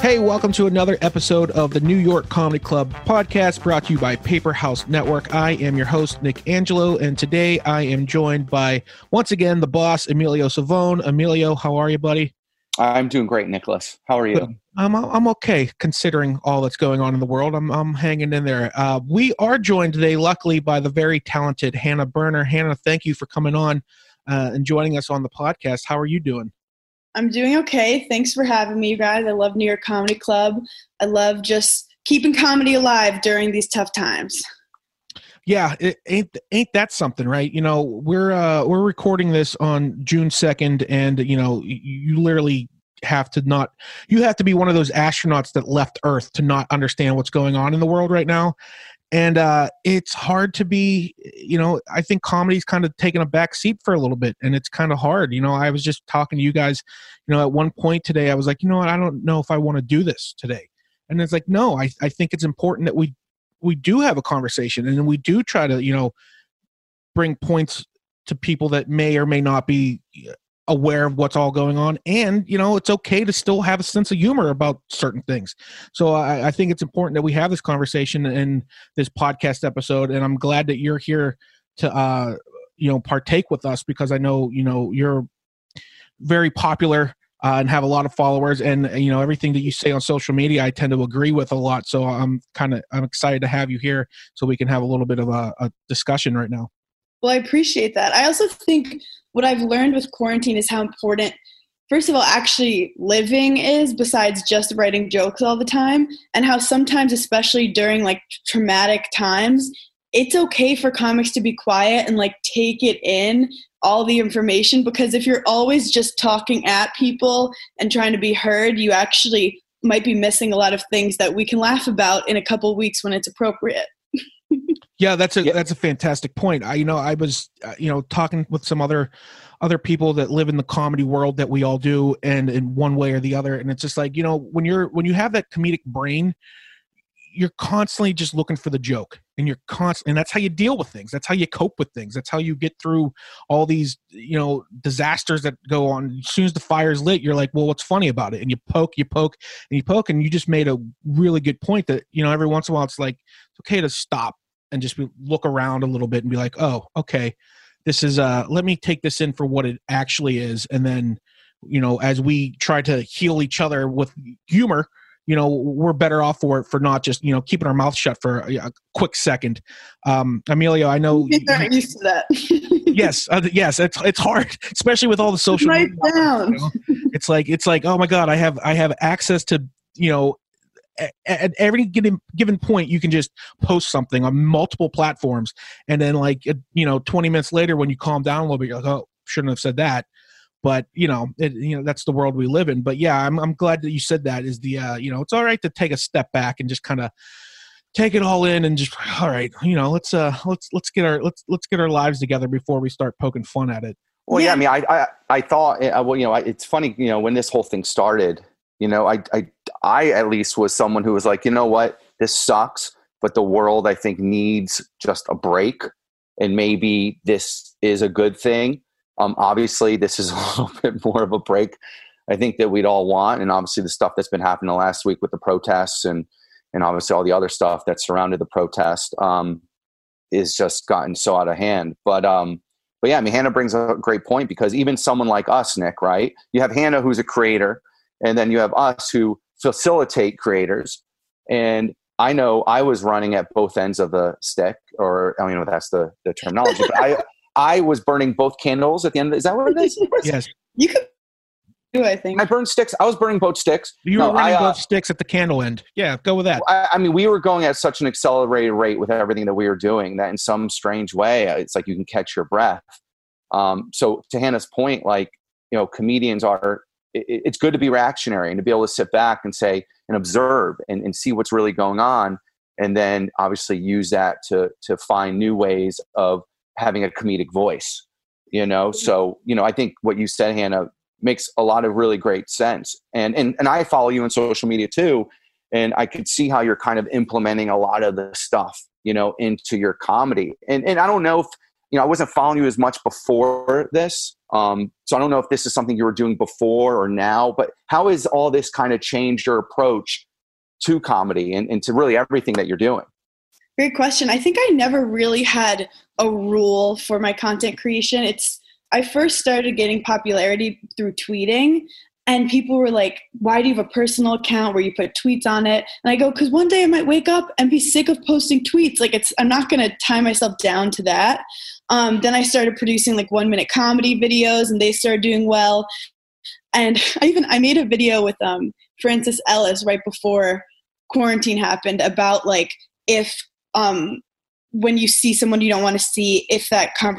Hey, welcome to another episode of the New York Comedy Club podcast brought to you by Paper House Network. I am your host, Nick Angelo, and today I am joined by, once again, the boss, Emilio Savone. Emilio, how are you, buddy? I'm doing great, Nicholas. How are you? Good. I'm okay, considering all that's going on in the world. I'm hanging in there. We are joined today, luckily, by the very talented Hannah Berner. Hannah, thank you for coming on and joining us on the podcast. How are you doing? I'm doing okay. Thanks for having me, you guys. I love New York Comedy Club. I love just keeping comedy alive during these tough times. Yeah, it ain't that something, right? You know, we're recording this on June 2nd, and you know, you literally have to be one of those astronauts that left Earth to not understand what's going on in the world right now. And it's hard to be, you know, I think comedy's kind of taken a back seat for a little bit, and it's kind of hard. You know, I was just talking to you guys, you know, at one point today, I was like, you know what, I don't know if I want to do this today. And it's like, no, I think it's important that we do have a conversation, and we do try to, you know, bring points to people that may or may not be aware of what's all going on. And, you know, it's okay to still have a sense of humor about certain things. So I think it's important that we have this conversation in this podcast episode. And I'm glad that you're here to, you know, partake with us, because I know, you know, you're very popular and have a lot of followers, and, you know, everything that you say on social media, I tend to agree with a lot. So I'm excited to have you here so we can have a little bit of a discussion right now. Well, I appreciate that. I also think what I've learned with quarantine is how important, first of all, actually living is, besides just writing jokes all the time, and how sometimes, especially during like traumatic times, it's okay for comics to be quiet and like take it in, all the information, because if you're always just talking at people and trying to be heard, you actually might be missing a lot of things that we can laugh about in a couple of weeks when it's appropriate. Yeah, that's a fantastic point. I was talking with some other people that live in the comedy world that we all do, and in one way or the other, and it's just like, you know, when you have that comedic brain, you're constantly just looking for the joke, and and that's how you deal with things. That's how you cope with things. That's how you get through all these, you know, disasters that go on. As soon as the fire's lit, you're like, well, what's funny about it? And you poke, and you just made a really good point that, you know, every once in a while it's like, it's okay to stop and just look around a little bit and be like, oh, okay, this is, let me take this in for what it actually is. And then, you know, as we try to heal each other with humor, you know, we're better off for not just, you know, keeping our mouth shut for a quick second. Emilio, I know you're not used to that. Yes, it's hard, especially with all the social media. Down. You know? It's like, oh my God, I have access to, you know, at every given point, you can just post something on multiple platforms, and then, like, you know, 20 minutes later, when you calm down a little bit, you're like, oh, shouldn't have said that. But you know, that's the world we live in. But yeah, I'm glad that you said that. Is the you know, it's all right to take a step back and just kind of take it all in, and just, all right, you know, let's get our lives together before we start poking fun at it. Well, yeah, I mean, I thought, well, you know, it's funny, you know, when this whole thing started, you know, I at least was someone who was like, you know what, this sucks, but the world, I think, needs just a break, and maybe this is a good thing. Obviously, this is a little bit more of a break, I think, that we'd all want, and obviously the stuff that's been happening last week with the protests and obviously all the other stuff that surrounded the protest is just gotten so out of hand. But yeah, I mean, Hannah brings a great point, because even someone like us, Nick, right? You have Hannah, who's a creator, and then you have us who facilitate creators. And I know I was running at both ends of the stick, or I don't know if that's the terminology, but I was burning both candles at the end. Is that what it is? Yes. You could do, I think. I burned sticks. I was burning both sticks. You were running both sticks at the candle end. Yeah, go with that. I mean, we were going at such an accelerated rate with everything that we were doing that in some strange way, it's like you can catch your breath. So to Hannah's point, like, you know, comedians it's good to be reactionary and to be able to sit back and say, and observe and see what's really going on. And then obviously use that to find new ways of having a comedic voice, you know? So, you know, I think what you said, Hannah, makes a lot of really great sense. And I follow you on social media too. And I could see how you're kind of implementing a lot of the stuff, you know, into your comedy. And I don't know if, I wasn't following you as much before this. So I don't know if this is something you were doing before or now, but how has all this kind of changed your approach to comedy and to really everything that you're doing? Great question. I think I never really had a rule for my content creation. I first started getting popularity through tweeting, and people were like, why do you have a personal account where you put tweets on it? And I go, because one day I might wake up and be sick of posting tweets. Like, I'm not going to tie myself down to that. Then I started producing like 1-minute comedy videos, and they started doing well. And I made a video with Francis Ellis right before quarantine happened about like if when you see someone you don't want to see, if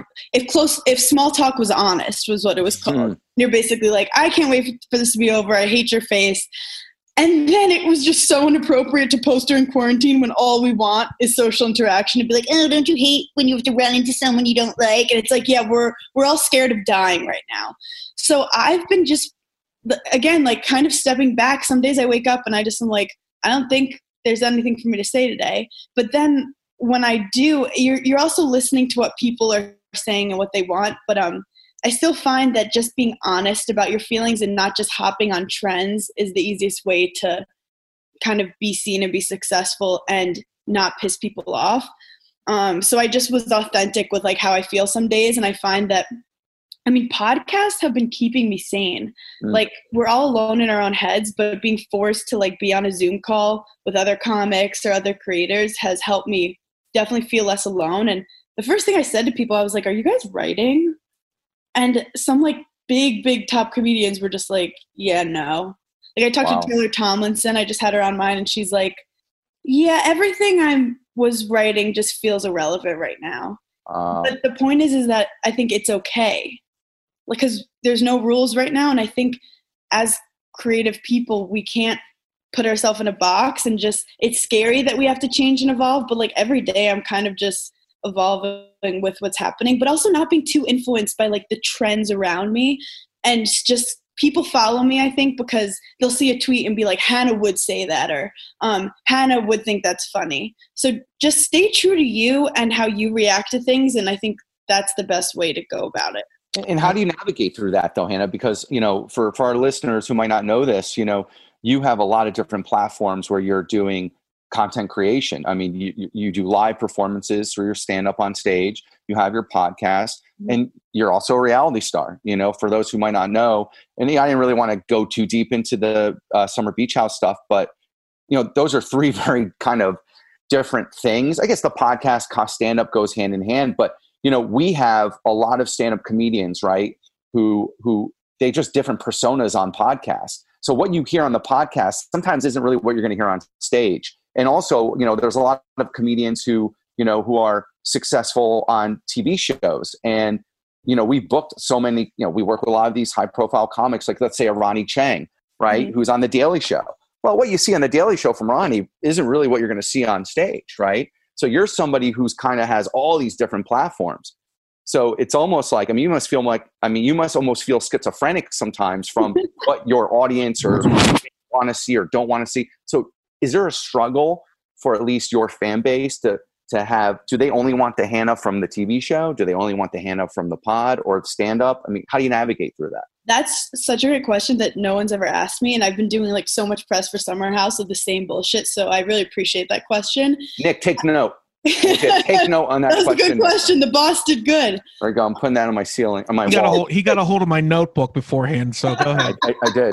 small talk was honest, was what it was called. You're basically like, I can't wait for this to be over. I hate your face. And then it was just so inappropriate to post during quarantine when all we want is social interaction, to be like, oh, don't you hate when you have to run into someone you don't like? And it's like, yeah, we're all scared of dying right now. So I've been just, again, like kind of stepping back. Some days I wake up and I just am like, I don't think there's anything for me to say today. But then when I do, you're also listening to what people are saying and what they want. But I still find that just being honest about your feelings and not just hopping on trends is the easiest way to kind of be seen and be successful and not piss people off. So I just was authentic with like how I feel some days. And I find that, podcasts have been keeping me sane. Like, we're all alone in our own heads, but being forced to like be on a Zoom call with other comics or other creators has helped me definitely feel less alone. And the first thing I said to people, I was like, are you guys writing? And some like big top comedians were just like, yeah, no. Like, I talked to Taylor Tomlinson. I just had her on mine, and she's like, yeah, everything I was writing just feels irrelevant right now. But the point is that I think it's okay. Because there's no rules right now. And I think as creative people, we can't put ourselves in a box, and just, it's scary that we have to change and evolve. But like every day I'm kind of just evolving with what's happening, but also not being too influenced by like the trends around me. And just people follow me, I think, because they'll see a tweet and be like, Hannah would say that, or Hannah would think that's funny. So just stay true to you and how you react to things. And I think that's the best way to go about it. And how do you navigate through that though, Hannah? Because, for our listeners who might not know this, you have a lot of different platforms where you're doing content creation. I mean, you do live performances through your stand-up on stage, you have your podcast, and you're also a reality star, for those who might not know. And I didn't really want to go too deep into the Summer Beach House stuff, but, those are three very kind of different things. I guess the podcast stand-up goes hand in hand, but we have a lot of stand-up comedians, right, who they just different personas on podcasts. So what you hear on the podcast sometimes isn't really what you're going to hear on stage. And also, there's a lot of comedians who are successful on TV shows. And, we booked so many, we work with a lot of these high-profile comics, like let's say a Ronnie Chang, right, who's on The Daily Show. Well, what you see on The Daily Show from Ronnie isn't really what you're going to see on stage, right? So you're somebody who's kind of has all these different platforms. So it's almost like, you must almost feel schizophrenic sometimes from what your audience or want to see or don't want to see. So is there a struggle for at least your fan base to have, do they only want the Hannah from the TV show? Do they only want the Hannah from the pod or stand up? How do you navigate through that? That's such a great question that no one's ever asked me. And I've been doing like so much press for Summer House of the same bullshit. So I really appreciate that question. Nick, take note. Take note on that question. That's a good question. The boss did good. There you go. I'm putting that on my ceiling, on my wall. He got a hold of my notebook beforehand. So go ahead. I did.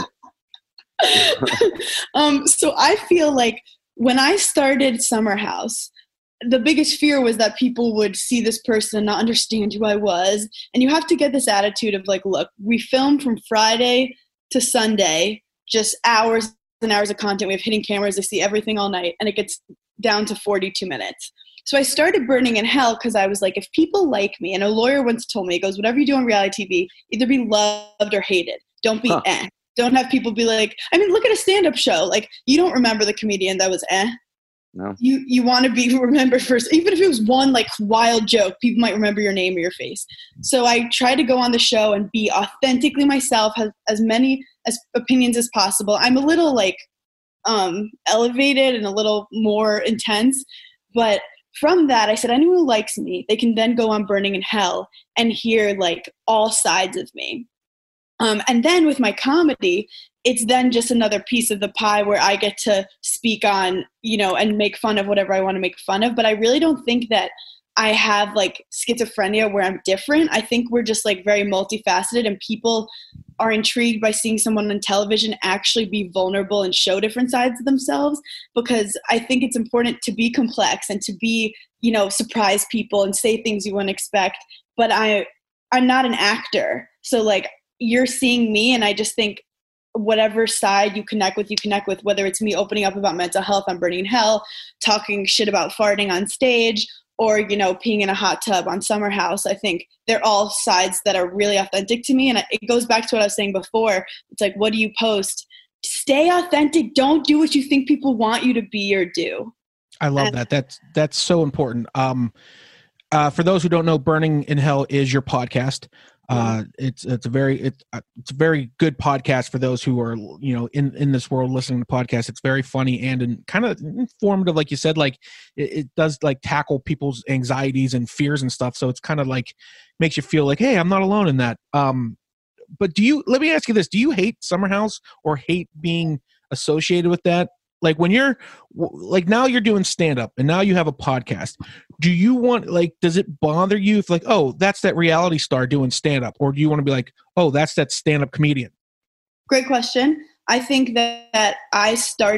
So I feel like when I started Summer House, the biggest fear was that people would see this person and not understand who I was. And you have to get this attitude of like, look, we film from Friday to Sunday, just hours and hours of content. We have hidden cameras. They see everything all night, and it gets down to 42 minutes. So I started burning in hell because I was like, if people like me, and a lawyer once told me, he goes, whatever you do on reality TV, either be loved or hated. Don't be Don't have people be like, look at a stand-up show. Like, you don't remember the comedian that was No. You want to be remembered first. Even if it was one like wild joke, people might remember your name or your face. So I try to go on the show and be authentically myself, have as many as opinions as possible. I'm a little like elevated and a little more intense, but from that, I said, anyone who likes me, they can then go on Burning in Hell and hear like all sides of me. And then with my comedy, it's then just another piece of the pie where I get to speak on, you know, and make fun of whatever I want to make fun of. But I really don't think that I have like schizophrenia where I'm different. I think we're just like very multifaceted, and people are intrigued by seeing someone on television actually be vulnerable and show different sides of themselves, because I think it's important to be complex and to be, you know, surprise people and say things you wouldn't expect. But I'm not an actor. So like, you're seeing me, and I just think whatever side you connect with, whether it's me opening up about mental health on Burning in Hell, talking shit about farting on stage, or, you know, peeing in a hot tub on Summer House. I think they're all sides that are really authentic to me. And it goes back to what I was saying before. It's like, what do you post? Stay authentic. Don't do what you think people want you to be or do. I love that. That's so important. For those who don't know, Burning in Hell is your podcast. It's a very good podcast for those who are, you know, in this world listening to podcasts. It's very funny and kind of informative, like you said. Like it does like tackle people's anxieties and fears and stuff. So it's kind of like makes you feel like, hey, I'm not alone in that. But let me ask you this: do you hate Summer House or hate being associated with that? Like when you're like now you're doing stand up and now you have a podcast. Do you want, like, does it bother you if like, oh, that's that reality star doing stand up? Or do you want to be like, oh, that's that stand up comedian? Great question. I think that I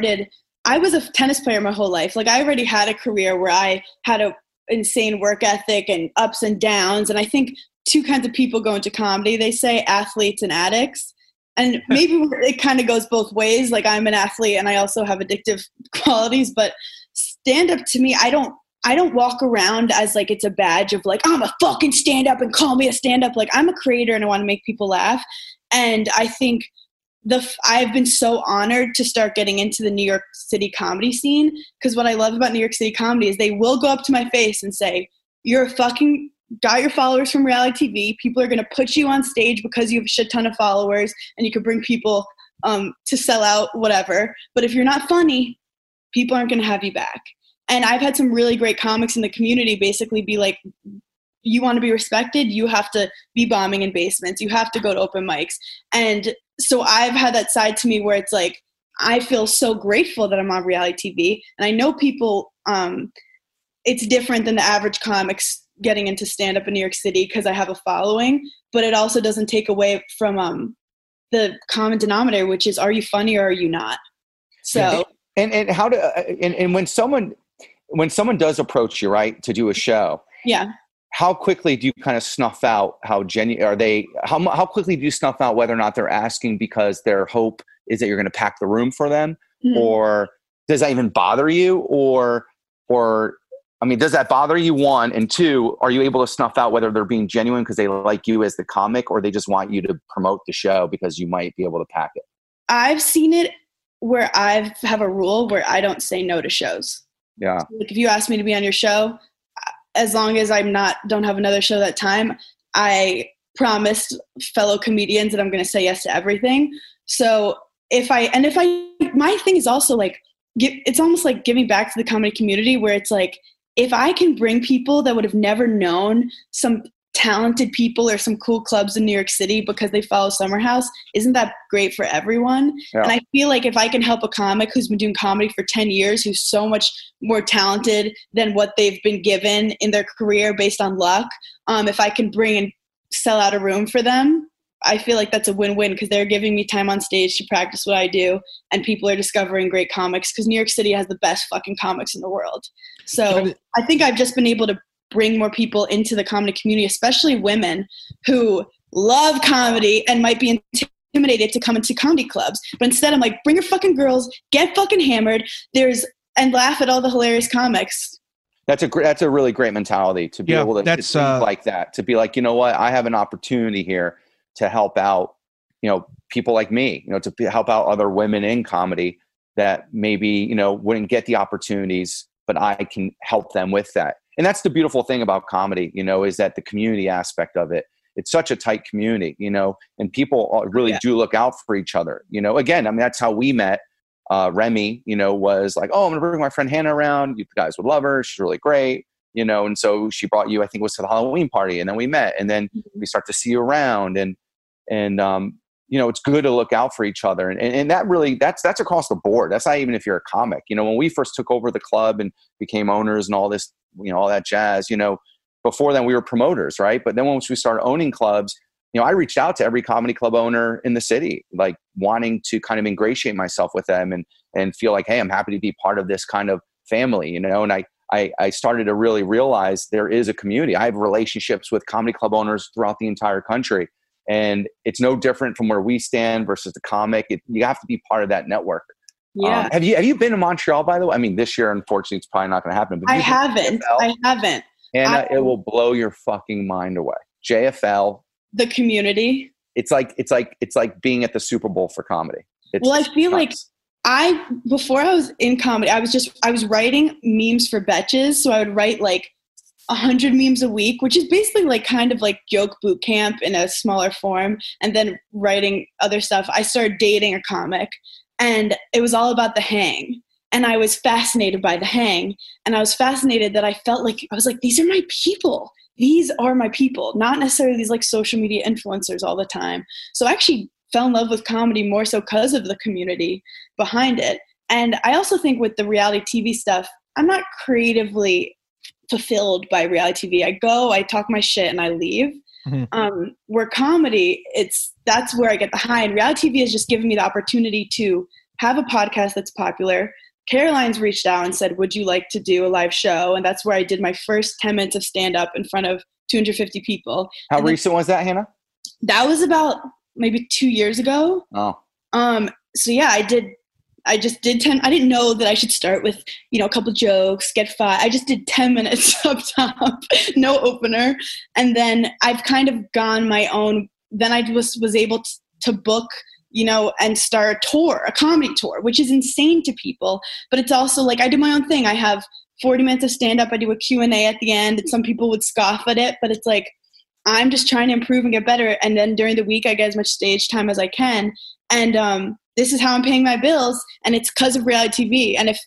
was a tennis player my whole life. Like I already had a career where I had a insane work ethic and ups and downs. And I think two kinds of people go into comedy. They say athletes and addicts. And maybe it kind of goes both ways. Like I'm an athlete and I also have addictive qualities, but stand up to me, I don't walk around as like it's a badge of like, I'm a fucking stand up and call me a stand up. Like I'm a creator and I want to make people laugh. And I think I've been so honored to start getting into the New York City comedy scene, because what I love about New York City comedy is they will go up to my face and say, you're a fucking got your followers from reality TV. People are going to put you on stage because you have a shit ton of followers and you can bring people to sell out, whatever. But if you're not funny, people aren't going to have you back. And I've had some really great comics in the community basically be like, you want to be respected, you have to be bombing in basements. You have to go to open mics. And so I've had that side to me where it's like, I feel so grateful that I'm on reality TV. And I know people, it's different than the average comics getting into stand-up in New York City because I have a following, but it also doesn't take away from the common denominator, which is, are you funny or are you not? So and how to and when someone does approach you, right, to do a show, yeah, how quickly do you kind of snuff out how genuine are they? How quickly do you snuff out whether or not they're asking because their hope is that you're going to pack the room for them, or does that even bother you, or I mean, does that bother you, one? And two, are you able to snuff out whether they're being genuine because they like you as the comic, or they just want you to promote the show because you might be able to pack it? I've seen it where I have a rule where I don't say no to shows. Yeah. Like if you ask me to be on your show, as long as don't have another show that time, I promised fellow comedians that I'm going to say yes to everything. So my thing is also like, it's almost like giving back to the comedy community, where it's like, if I can bring people that would have never known some talented people or some cool clubs in New York City because they follow Summer House, isn't that great for everyone? Yeah. And I feel like if I can help a comic who's been doing comedy for 10 years, who's so much more talented than what they've been given in their career based on luck, if I can bring and sell out a room for them, I feel like that's a win-win, because they're giving me time on stage to practice what I do, and people are discovering great comics, because New York City has the best fucking comics in the world. So I think I've just been able to bring more people into the comedy community, especially women who love comedy and might be intimidated to come into comedy clubs. But instead I'm like, bring your fucking girls, get fucking hammered, and laugh at all the hilarious comics. That's a really great mentality to be able to think like that, to be like, you know what, I have an opportunity here to help out, you know, people like me, you know, to help out other women in comedy that maybe, you know, wouldn't get the opportunities, but I can help them with that. And that's the beautiful thing about comedy, you know, is that the community aspect of it. It's such a tight community, you know, and people really do look out for each other. You know, again, I mean, that's how we met. Remy, was like, oh, I'm going to bring my friend Hannah around. You guys would love her. She's really great. And so she brought you, I think it was to the Halloween party, and then we met, and then we start to see you around, and it's good to look out for each other. And that really, that's across the board. That's not even if you're a comic. When we first took over the club and became owners and all this, all that jazz, before then we were promoters, right? But then once we started owning clubs, I reached out to every comedy club owner in the city, like wanting to kind of ingratiate myself with them and feel like, hey, I'm happy to be part of this kind of family, and I started to really realize there is a community. I have relationships with comedy club owners throughout the entire country. And it's no different from where we stand versus the comic. You have to be part of that network. Yeah. Have you been to Montreal, by the way? I mean, this year, unfortunately, it's probably not going to happen. But I haven't. Anna, it will blow your fucking mind away. JFL. The community. It's like being at the Super Bowl for comedy. I feel like before I was in comedy, I was writing memes for Betches. So I would write like 100 memes a week, which is basically like kind of like joke boot camp in a smaller form, and then writing other stuff. I started dating a comic, and it was all about the hang. And I was fascinated by the hang, and I was fascinated that I felt like, I was like, these are my people. These are my people, not necessarily these like social media influencers all the time. So I actually fell in love with comedy more so because of the community behind it. And I also think with the reality TV stuff, I'm not creatively fulfilled by reality TV. I go, I talk my shit, and I leave. Mm-hmm. Where comedy, that's where I get the high. And reality TV has just given me the opportunity to have a podcast that's popular. Caroline's reached out and said, would you like to do a live show? And that's where I did my first 10 minutes of stand-up in front of 250 people. How recent was that, Hannah? That was about maybe 2 years ago. Oh. So yeah, I just did 10. I didn't know that I should start with, a couple jokes, get 5. I just did 10 minutes up top, no opener. And then I've kind of gone my own. Then I was able to book, and start a tour, a comedy tour, which is insane to people. But it's also like, I do my own thing. I have 40 minutes of stand up. I do a Q&A at the end, and some people would scoff at it, but it's like, I'm just trying to improve and get better. And then during the week, I get as much stage time as I can. And, this is how I'm paying my bills, and it's because of reality TV. And if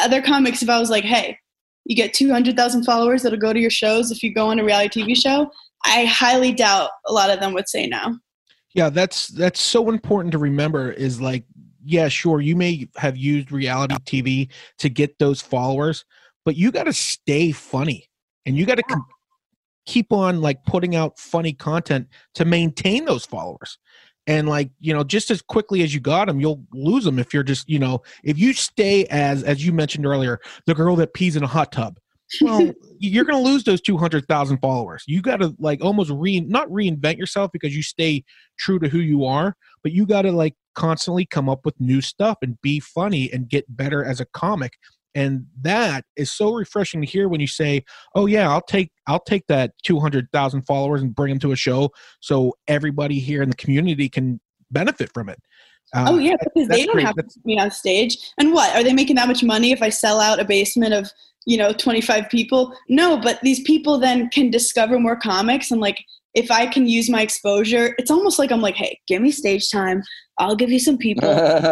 I was like, hey, you get 200,000 followers that'll go to your shows if you go on a reality TV show, I highly doubt a lot of them would say no. Yeah, that's so important to remember is like, yeah, sure, you may have used reality TV to get those followers, but you got to stay funny, and you got to keep on like putting out funny content to maintain those followers. And like, just as quickly as you got them, you'll lose them if you're just, if you stay as you mentioned earlier, the girl that pees in a hot tub. Well, you're going to lose those 200,000 followers. You got to like almost not reinvent yourself because you stay true to who you are, but you got to like constantly come up with new stuff and be funny and get better as a comic. And that is so refreshing to hear when you say, oh yeah, I'll take that 200,000 followers and bring them to a show so everybody here in the community can benefit from it. Oh yeah, because they don't have to be on stage. And what, are they making that much money if I sell out a basement of, 25 people? No, but these people then can discover more comics. And like, if I can use my exposure, it's almost like I'm like, hey, give me stage time. I'll give you some people.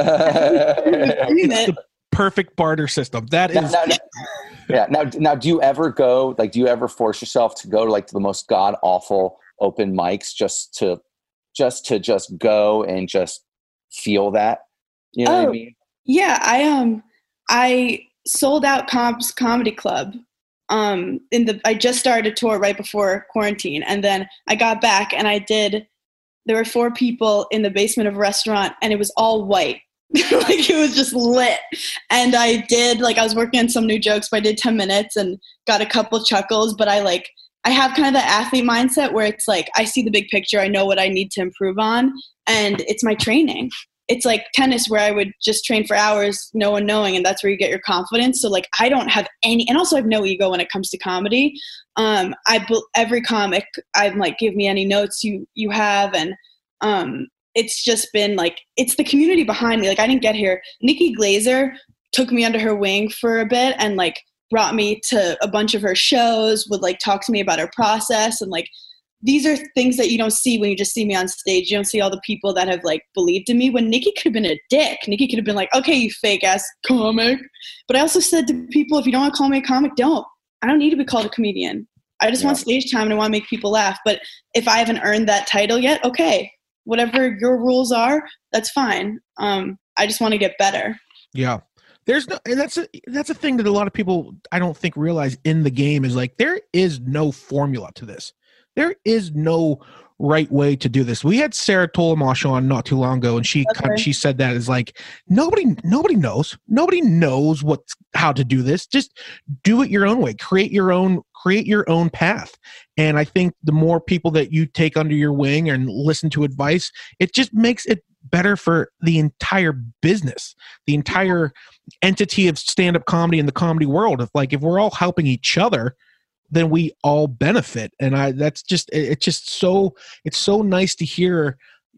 Perfect barter system. That is. Yeah. Now, do you ever go? Like, do you ever force yourself to go to like to the most god awful open mics just to go and just feel that? You know what I mean? Yeah, I sold out Comp's Comedy Club. I just started a tour right before quarantine, and then I got back and there were 4 people in the basement of a restaurant, and it was all white. Like it was just lit. And I was working on some new jokes, but I did 10 minutes and got a couple chuckles. But I have kind of the athlete mindset where it's like, I see the big picture. I know what I need to improve on. And it's my training. It's like tennis where I would just train for hours, no one knowing. And that's where you get your confidence. So like, I don't have any, and also I have no ego when it comes to comedy. Every comic, I'm like, give me any notes you have. And, it's just been like, it's the community behind me. Like I didn't get here. Nikki Glazer took me under her wing for a bit and like brought me to a bunch of her shows, would like talk to me about her process. And like these are things that you don't see when you just see me on stage. You don't see all the people that have like believed in me when Nikki could have been a dick. Nikki could have been like, okay, you fake ass comic. But I also said to people, if you don't want to call me a comic, don't. I don't need to be called a comedian. I just want stage time and I want to make people laugh. But if I haven't earned that title yet, okay, whatever your rules are, that's fine. I just want to get better. Yeah. There's no, and that's a thing that a lot of people I don't think realize in the game is like, there is no formula to this. There is no right way to do this. We had Sarah Tolamash on not too long ago, and she said that is like, nobody knows. Nobody knows how to do this. Just do it your own way. Create your own path. And I think the more people that you take under your wing and listen to advice, it just makes it better for the entire business, the entire entity of stand-up comedy in the comedy world. If we're all helping each other, then we all benefit. And it's so nice to hear,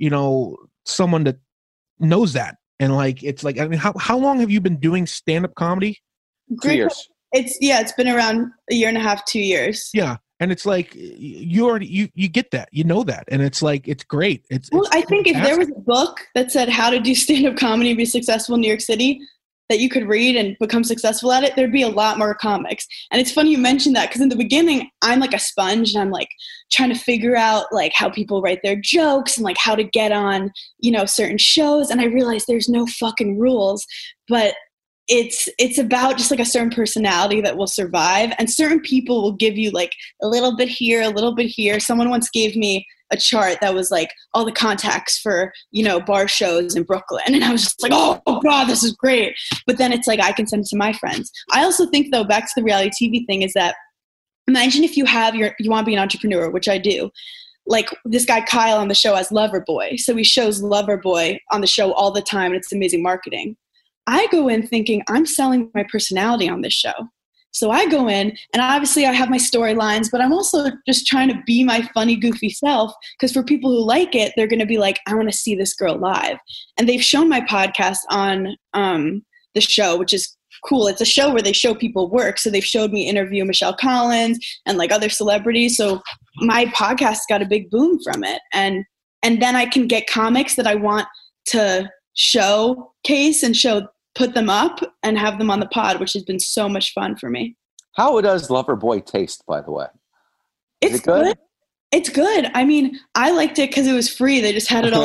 someone that knows that. And I mean, how long have you been doing stand-up comedy? 2 years. It's been around a year and a half, 2 years. Yeah. And it's like, you get that, that. And it's like, it's great. I think if there was a book that said how to do stand-up comedy and be successful in New York City that you could read and become successful at it, there'd be a lot more comics. And it's funny you mentioned that, because in the beginning, I'm like a sponge and I'm like trying to figure out like how people write their jokes and like how to get on, certain shows. And I realized there's no fucking rules, but it's about just like a certain personality that will survive, and certain people will give you like a little bit here, a little bit here. Someone once gave me a chart that was like all the contacts for, bar shows in Brooklyn. And I was just like, oh God, this is great. But then it's like, I can send it to my friends. I also think though, back to the reality TV thing, is that imagine if you want to be an entrepreneur, which I do. Like this guy Kyle on the show as Loverboy. So he shows Loverboy on the show all the time, and it's amazing marketing. I go in thinking I'm selling my personality on this show. So I go in, and obviously I have my storylines, but I'm also just trying to be my funny, goofy self, because for people who like it, they're going to be like, I want to see this girl live. And they've shown my podcast on the show, which is cool. It's a show where they show people work. So they've showed me interview Michelle Collins and like other celebrities. So my podcast got a big boom from it. And then I can get comics that I want to showcase and put them up and have them on the pod, which has been so much fun for me. How does Loverboy taste, by the way? It's good. It's good. I mean, I liked it because it was free. They just had it all.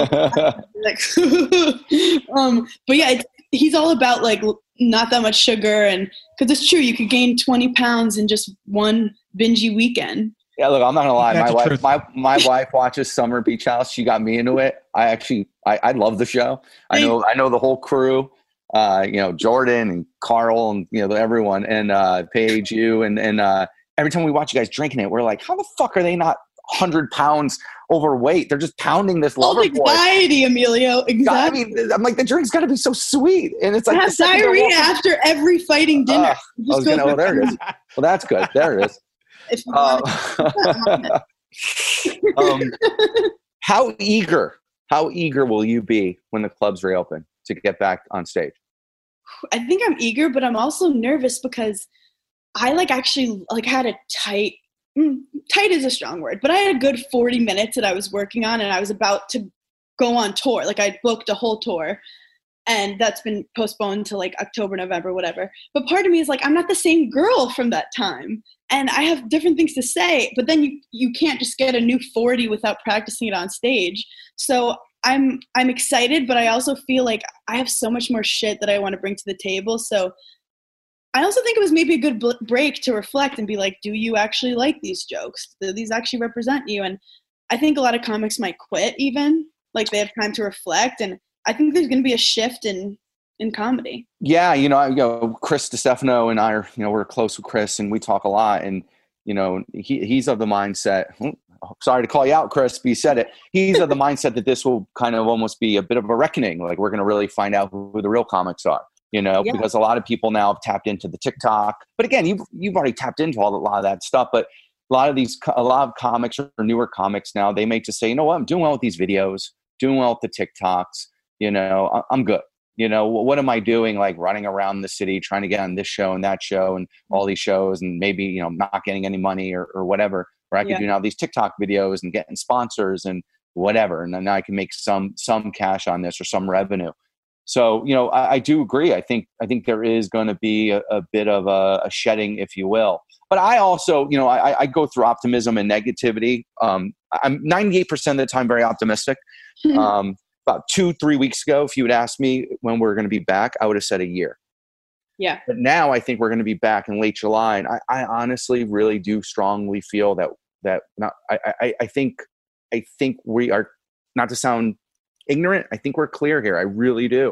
But yeah, he's all about like not that much sugar, and because it's true, you could gain 20 pounds in just one bingy weekend. Yeah, look, I'm not gonna lie. My wife watches Summer Beach House. She got me into it. I love the show. I know the whole crew. Jordan and Carl and everyone, and Paige, you and every time we watch you guys drinking it, we're like, how the fuck are they not 100 pounds overweight? They're just pounding this Loverboy. Anxiety, Emilio. Exactly. I mean, I'm like, the drink's got to be so sweet, and it's like I have diarrhea after every fighting dinner. There it is. Well, that's good. There it is. How eager will you be when the clubs reopen to get back on stage? I think I'm eager, but I'm also nervous because I actually had a tight is a strong word, but I had a good 40 minutes that I was working on, and I was about to go on tour. Like I booked a whole tour, and that's been postponed to like October, November, whatever. But part of me is like, I'm not the same girl from that time, and I have different things to say, but then you can't just get a new 40 without practicing it on stage. So I'm excited, but I also feel like I have so much more shit that I want to bring to the table. So I also think it was maybe a good break to reflect and be like, do you actually like these jokes? Do these actually represent you? And I think a lot of comics might quit even, like they have time to reflect. And I think there's going to be a shift in comedy. Yeah. Chris DiStefano and I are, we're close with Chris, and we talk a lot, and, he's of the mindset, sorry to call you out, Chris, but you said it. He's of the mindset that this will kind of almost be a bit of a reckoning. Like we're going to really find out who the real comics are, because a lot of people now have tapped into the TikTok. But again, you've already tapped into a lot of that stuff. But a lot of comics or newer comics now, they may just say, you know what, I'm doing well with these videos, doing well with the TikToks. I'm good. What am I doing? Like running around the city, trying to get on this show and that show and all these shows, and maybe, not getting any money or whatever. where I could do now these TikTok videos and getting sponsors and whatever. And then I can make some cash on this or some revenue. So, you know, I do agree. I think there is going to be a bit of a shedding, if you will. But I also, you know, I go through optimism and negativity. I'm 98% of the time very optimistic. About 2-3 weeks ago, if you had asked me when we're going to be back, I would have said a year. Yeah. But now I think we're going to be back in late July. And I honestly really do strongly feel that I think we are, not to sound ignorant, I think we're clear here. I really do.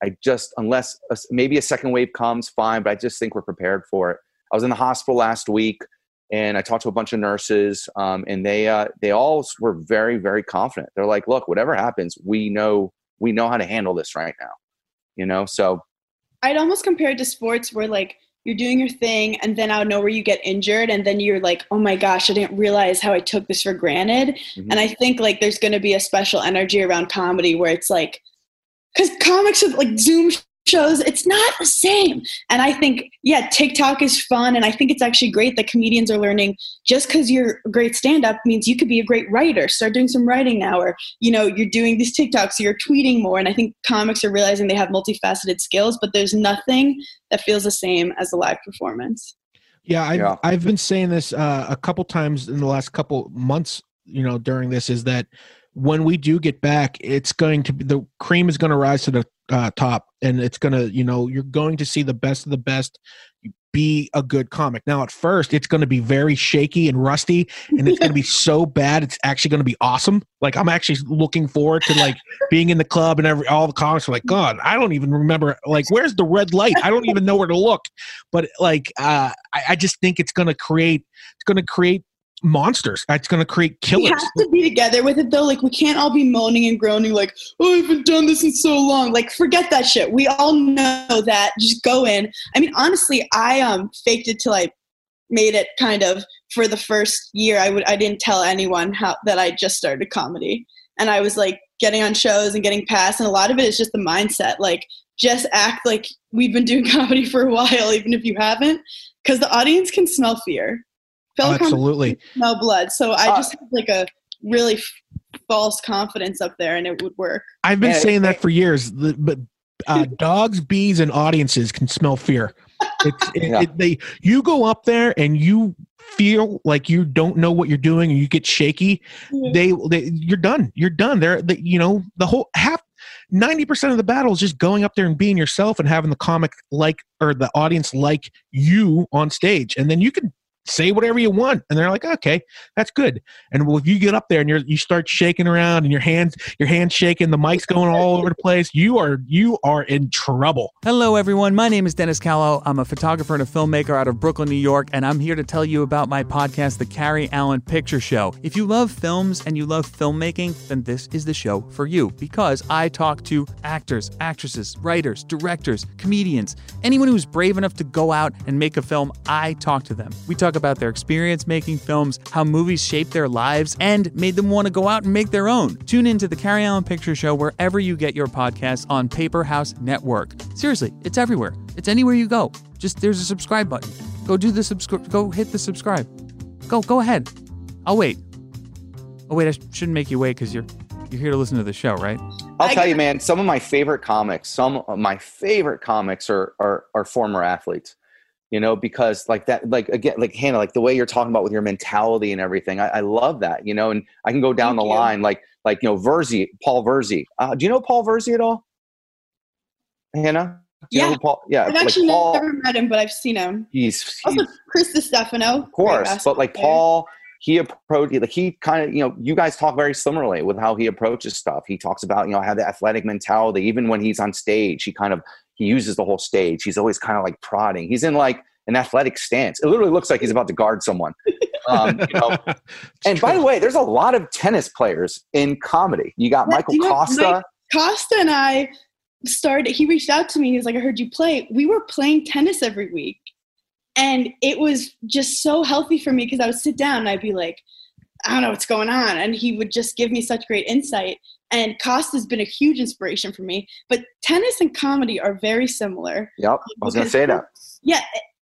Unless maybe a second wave comes, fine, but I just think we're prepared for it. I was in the hospital last week and I talked to a bunch of nurses and they all were very, very confident. They're like, look, whatever happens, we know how to handle this right now, you know? So I'd almost compare it to sports where like you're doing your thing and then out of nowhere you get injured and then you're like, oh my gosh, I didn't realize how I took this for granted. Mm-hmm. And I think like there's going to be a special energy around comedy where it's like, because comics are like Zoom shows, it's not the same. And I think, yeah, TikTok is fun. And I think it's actually great that comedians are learning just because you're a great stand-up means you could be a great writer. Start doing some writing now, or, you know, you're doing these TikToks, so you're tweeting more. And I think comics are realizing they have multifaceted skills, but there's nothing that feels the same as a live performance. Yeah, I've been saying this a couple times in the last couple months, you know, during this, is that when we do get back, it's going to be, the cream is going to rise to the top, and it's going to, you know, you're going to see the best of the best be a good comic. Now, at first, it's going to be very shaky and rusty, and it's going to be so bad, it's actually going to be awesome. Like, I'm actually looking forward to, like, being in the club and all the comics are like, God, I don't even remember, like, where's the red light? I don't even know where to look. But, like, I just think it's going to create monsters. It's going to create killers. We have to be together with it though. Like, we can't all be moaning and groaning like, oh, I haven't done this in so long. Like, forget that shit. We all know that. Just go in. I mean, honestly, I faked it till I made it kind of for the first year. I didn't tell anyone that I just started comedy. And I was like getting on shows and getting past. And a lot of it is just the mindset. Like, just act like we've been doing comedy for a while, even if you haven't, because the audience can smell fear. Oh, absolutely. No blood. So I just have like a really false confidence up there and it would work. I've been saying that for years, but dogs, bees, and audiences can smell fear. You go up there and you feel like you don't know what you're doing and you get shaky. You're done. You're done. You know, the whole 90% of the battle is just going up there and being yourself and having the comic or the audience like you on stage. And then you can say whatever you want, and they're like, okay, that's good. And if you get up there and you start shaking around and your hands shaking, the mic's going all over the place, you are in trouble. Hello everyone, my name is Dennis Callow. I'm a photographer and a filmmaker out of Brooklyn, New York, and I'm here to tell you about my podcast, The Carrie Allen Picture Show. If you love films and you love filmmaking, then this is the show for you, because I talk to actors, actresses, writers, directors, comedians, anyone who's brave enough to go out and make a film. I talk to them. We talk about their experience making films, how movies shaped their lives, and made them want to go out and make their own. Tune into The Carrie Allen Picture Show wherever you get your podcasts on Paper House Network. Seriously, it's everywhere. It's anywhere you go. Just there's a subscribe button. Go hit the subscribe. Go ahead. I'll wait. Oh wait, I shouldn't make you wait because you're here to listen to the show, right? I'll tell you, man, some of my favorite comics are former athletes. You know, because like that, like again, like Hannah, like the way you're talking about with your mentality and everything, I love that, you know, and I can go down the line, like, you know, Paul Verzi. Do you know Paul Verzi at all? Hannah? Yeah. Paul? Yeah. I've actually never met him, but I've seen him. He's also Chris DiStefano. Of course. But like Paul, he kind of, you know, you guys talk very similarly with how he approaches stuff. He talks about, you know, how the athletic mentality, even when he's on stage, he uses the whole stage. He's always kind of like prodding. He's in like an athletic stance. It literally looks like he's about to guard someone. You know? And by the way, there's a lot of tennis players in comedy. You got Michael Costa. Costa and I he reached out to me. He was like, I heard you play. We were playing tennis every week. And it was just so healthy for me because I would sit down and I'd be like, I don't know what's going on. And he would just give me such great insight. And Costa's been a huge inspiration for me. But tennis and comedy are very similar. Yep, I was going to say that. Yeah,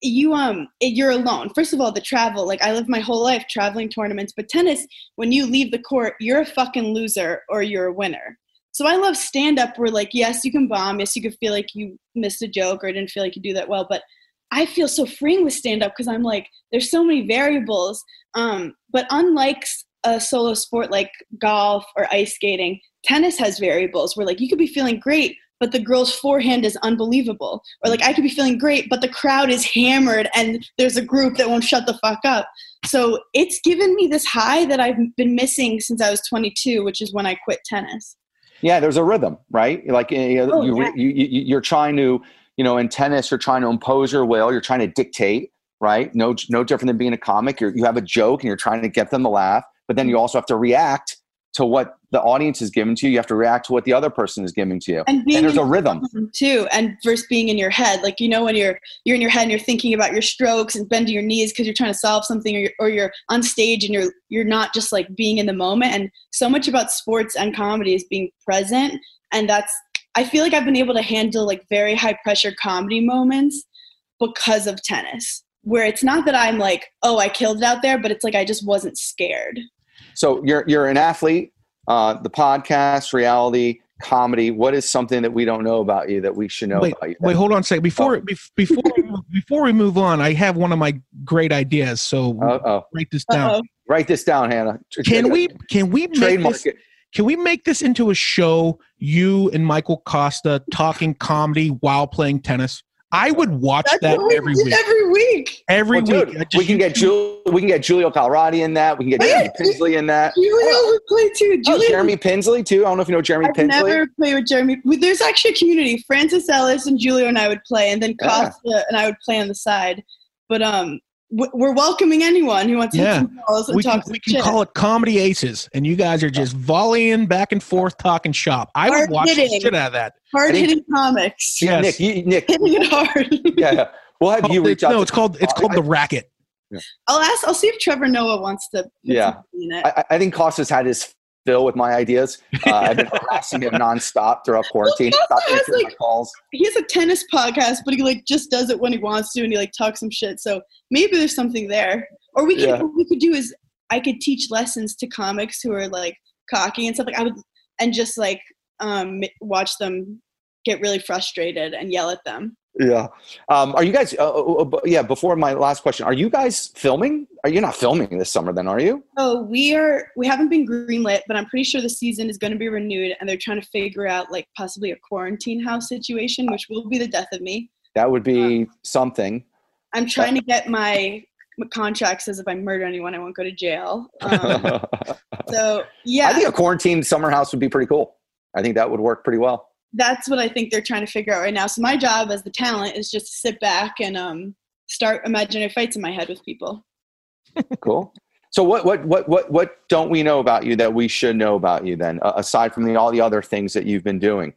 you're alone. First of all, the travel, like I lived my whole life traveling tournaments, but tennis, when you leave the court, you're a fucking loser or you're a winner. So I love stand-up where, like, yes, you can bomb. Yes, you could feel like you missed a joke or didn't feel like you do that well. But I feel so freeing with stand-up because I'm like, there's so many variables. But unlike a solo sport like golf or ice skating, tennis has variables where, like, you could be feeling great, but the girl's forehand is unbelievable. Or, like, I could be feeling great, but the crowd is hammered and there's a group that won't shut the fuck up. So it's given me this high that I've been missing since I was 22, which is when I quit tennis. Yeah, there's a rhythm, right? Like you're trying to, in tennis, you're trying to impose your will. You're trying to dictate, right? No different than being a comic. You have a joke and you're trying to get them to laugh, but then you also have to react to what the audience is giving to you. You have to react to what the other person is giving to you. And there's a rhythm too. And versus being in your head, like, when you're in your head and you're thinking about your strokes and bending your knees because you're trying to solve something, or you're on stage and you're not just like being in the moment. And so much about sports and comedy is being present. And I feel like I've been able to handle like very high pressure comedy moments because of tennis, where it's not that I'm like, oh, I killed it out there, but it's like, I just wasn't scared. So you're an athlete, the podcast, reality, comedy. What is something that we don't know about you that we should know about you? Wait, hold on a second. Before we move on, I have one of my great ideas. So write this down. Write this down, Hannah. Can we make this into a show? You and Michael Costa talking comedy while playing tennis. I would watch that every week. Every week. We can get Giulio Coloradi in that. We can get Jeremy Pinsley in that. Julio would play too. Jeremy Pinsley too. I don't know if you know Jeremy Pinsley. I've never played with Jeremy. There's actually a community. Francis Ellis and Julio and I would play, and then Costa and I would play on the side. But we're welcoming anyone who wants to hit some balls and talk some shit. We can call it Comedy Aces, and you guys are just volleying back and forth, talking shop. I would watch the shit out of that. Hard-hitting comics. Yes. Nick. Hitting it hard. Yeah. We'll have you reach out. No, it's called The Racket. Yeah. I'll see if Trevor Noah wants to. I think Costa's had his fill with my ideas. I've been harassing him nonstop throughout quarantine. He has a tennis podcast, but he like just does it when he wants to, and he like talks some shit. So maybe there's something there. Or what we could do is I could teach lessons to comics who are like cocky and stuff. Like and just like watch them get really frustrated and yell at them. Yeah. Are you guys, before my last question, are you guys filming? Are you not filming this summer then, are you? Oh, we haven't been greenlit, but I'm pretty sure the season is going to be renewed, and they're trying to figure out like possibly a quarantine house situation, which will be the death of me. That would be something. I'm trying to get my contract says if I murder anyone, I won't go to jail. So yeah. I think a quarantine summer house would be pretty cool. I think that would work pretty well. That's what I think they're trying to figure out right now. So my job as the talent is just to sit back and start imaginary fights in my head with people. Cool. So what don't we know about you that we should know about you then, aside from all the other things that you've been doing?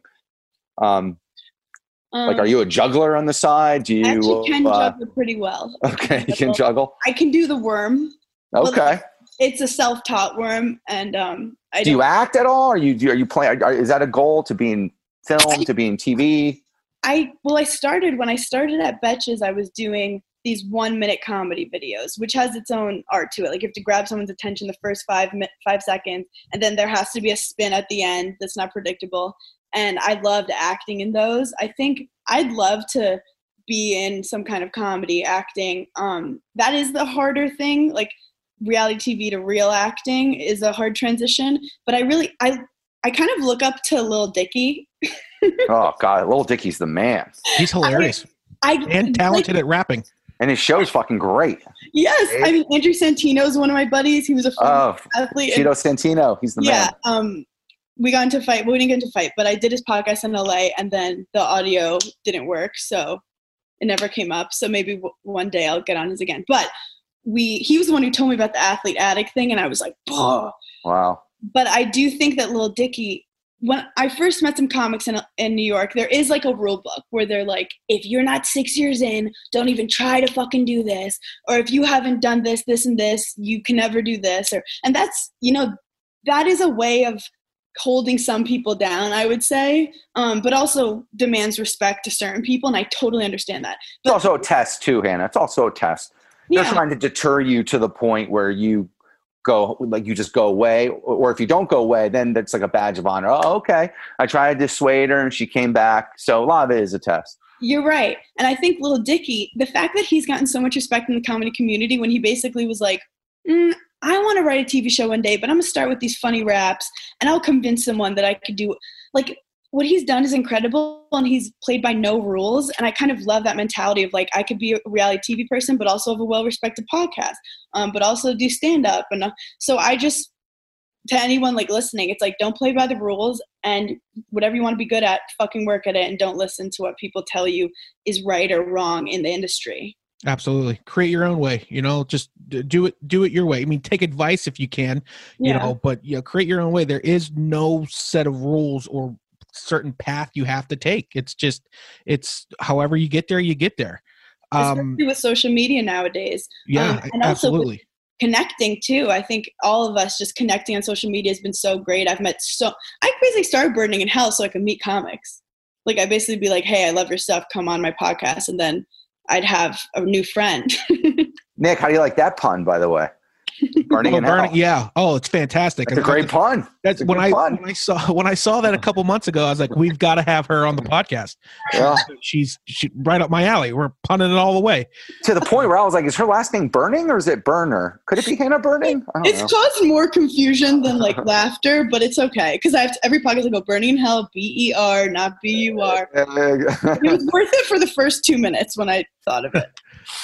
Like, are you a juggler on the side? Do you I actually can juggle pretty well. Okay, you can juggle? I can do the worm. Okay. It's a self-taught worm, and do you act at all? Are you playing? Is that a goal to be in film, to be in TV? I started when I started at Betches. I was doing these 1-minute comedy videos, which has its own art to it. Like you have to grab someone's attention the first 5 seconds, and then there has to be a spin at the end that's not predictable. And I loved acting in those. I think I'd love to be in some kind of comedy acting. That is the harder thing. Like reality TV to real acting is a hard transition. But I kind of look up to Lil Dicky. Oh God, Lil Dicky's the man. He's hilarious and talented at rapping. And his show's fucking great. Yes, I mean Andrew Santino is one of my buddies. He was a athlete. Cheeto Santino, he's the man. Yeah, we got into a fight. Well, we didn't get into a fight, but I did his podcast in LA, and then the audio didn't work, so it never came up. So maybe one day I'll get on his again. But he was the one who told me about the athlete addict thing, and I was like, oh. Wow. But I do think that Lil Dicky, when I first met some comics in New York, there is like a rule book where they're like, if you're not 6 years in, don't even try to fucking do this. Or if you haven't done this, this, and this, you can never do this. And that's, that is a way of holding some people down, I would say, but also demands respect to certain people, and I totally understand that. But It's also a test too, Hannah. It's also a test. They're trying to deter you to the point where you go, like you just go away, or if you don't go away, then that's like a badge of honor. Oh, okay. I tried to dissuade her and she came back. So a lot of it is a test. You're right. And I think Lil Dicky, the fact that he's gotten so much respect in the comedy community when he basically was like, I want to write a TV show one day, but I'm going to start with these funny raps and I'll convince someone that I could do, like, what he's done is incredible, and he's played by no rules. And I kind of love that mentality of like, I could be a reality TV person, but also have a well-respected podcast, but also do stand-up. And so I just, to anyone like listening, it's like, don't play by the rules, and whatever you want to be good at, fucking work at it, and don't listen to what people tell you is right or wrong in the industry. Absolutely. Create your own way, just do it your way. I mean, take advice if you can, but create your own way. There is no set of rules or certain path you have to take. It's however you get there, Especially with social media nowadays. Yeah, and also absolutely. Connecting too. I think all of us just connecting on social media has been so great. I basically started Burning in Hell so I could meet comics. Like I basically be like, hey, I love your stuff, come on my podcast, and then I'd have a new friend. Nick, how do you like that pun, by the way? Burning in Hell. Yeah. Oh, it's fantastic. It's a great pun. That's when I saw that a couple months ago, I was like, we've got to have her on the podcast. Yeah. She's right up my alley. We're punning it all the way. To the point where I was like, is her last name Burning or is it Burner? Could it be Hannah Burning? It's caused more confusion than like laughter, but it's okay. Because every podcast I go, Burning in Hell, BER, not BUR. It was worth it for the first 2 minutes when I thought of it.